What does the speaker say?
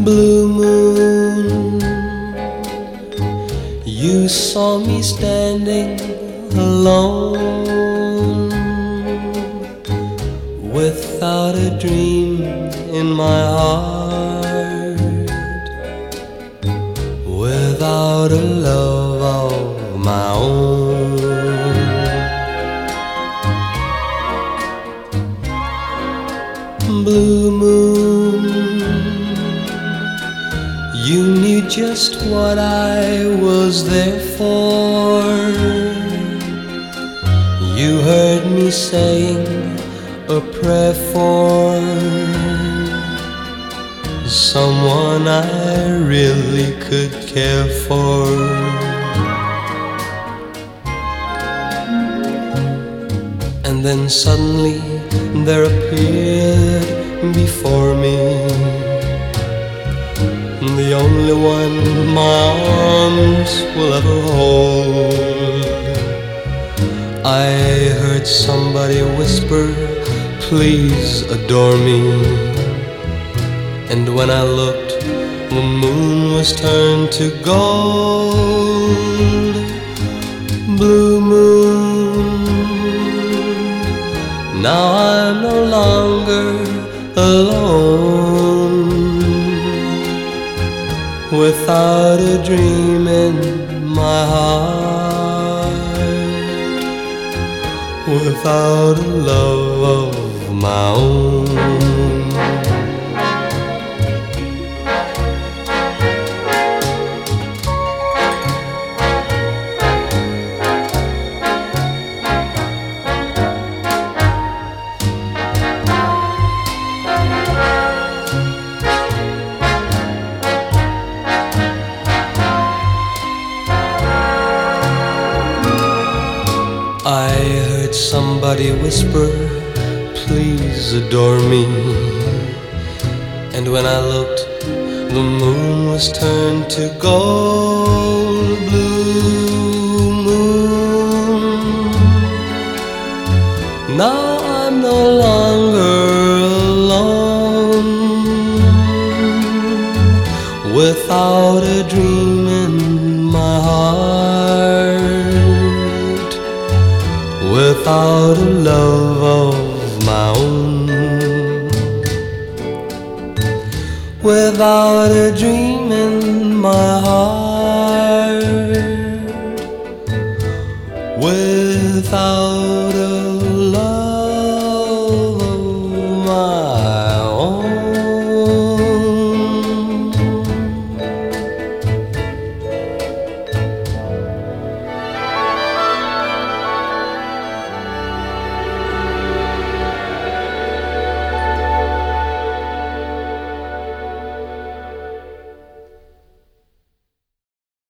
Blue moon, you saw me standing alone, without a dream in my heart, without a love of my own. Blue moon, you knew just what I was there for. You heard me saying a prayer for someone I really could care for. And then suddenly there appeared before me the only one my arms will ever hold. I heard somebody whisper, please adore me. And when I looked, the moon was turned to gold. Blue moon, now I'm no longer alone, without a dream in my heart, without a love of my own. I heard somebody whisper, please adore me. And when I looked, the moon was turned to gold. Blue moon, now I'm no longer alone, without a dream in my heart, without a love of my own, without a dream in my